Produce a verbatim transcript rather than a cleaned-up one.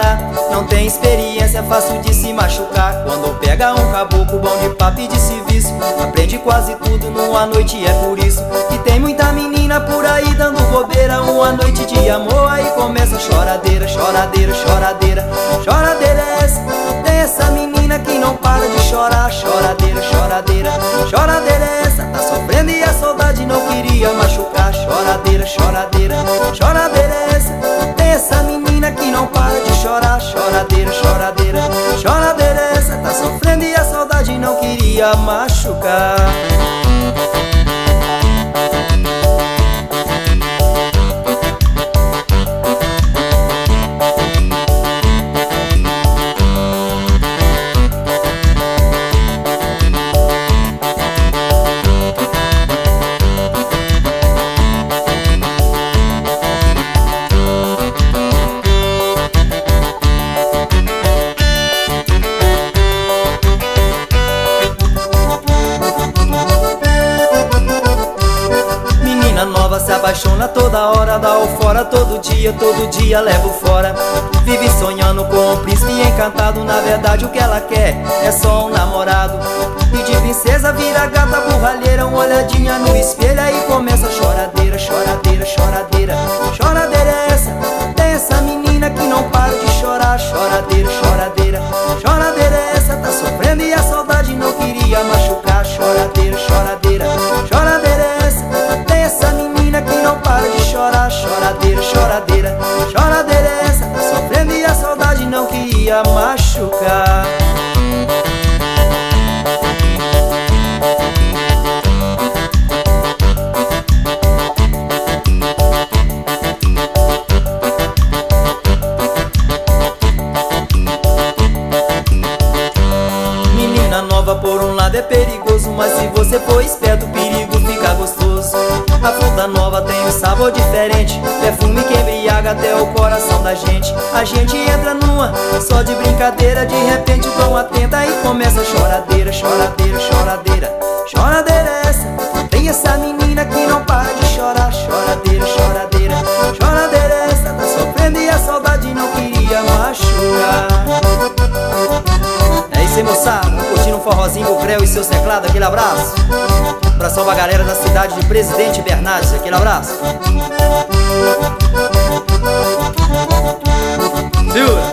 namorar. Não tem experiência, é fácil de se machucar. Quando pega um caboclo bom de papo e de serviço, aprende quase tudo numa noite, é por isso que tem muita menina por aí dando bobeira. Uma noite de amor, aí começa a choradeira, choradeira, choradeira. Choradeira é essa, tem essa menina que não para de chorar. Choradeira, choradeira, choradeira é essa, tá sofrendo e a saudade não queria machucar. Choradeira, choradeira, choradeira é essa, tem essa menina que não para de chorar. Choradeira, choradeira, choradeira é essa, tá sofrendo e a saudade não queria machucar. Nova se apaixona toda hora, dá o fora todo dia, todo dia leva o fora. Vive sonhando com um príncipe encantado, na verdade o que ela quer é só um namorado. E de princesa vira gata burralheira, uma olhadinha no espelho aí começa a choradeira, choradeira, choradeira. Choradeira é essa, tem essa menina que não para de chorar. Choradeira, choradeira, choradeira é essa, tá sofrendo e a saudade não queria machucar. Choradeira, choradeira, choradeira é essa, tem essa menina que não para de chorar. Choradeira, choradeira, choradeira é essa, tá sofrendo e a saudade não queria machucar. Menina nova por um lado é perigoso, mas se você for esperto o perigo fica gostoso. A fruta nova tem um sabor diferente, perfume que embriaga até o coração da gente. A gente entra numa, só de brincadeira, de repente o tão atenta e começa a choradeira, choradeira, choradeira. Choradeira é essa, tem essa menina que não para de chorar. Choradeira, choradeira, choradeira é essa, tá sofrendo e a saudade não queria machucar. É isso aí, moçada, curtindo um forrozinho com o Creu e seus teclados, aquele abraço. Abração pra galera da cidade de Presidente Bernardes, aquele abraço. Segura!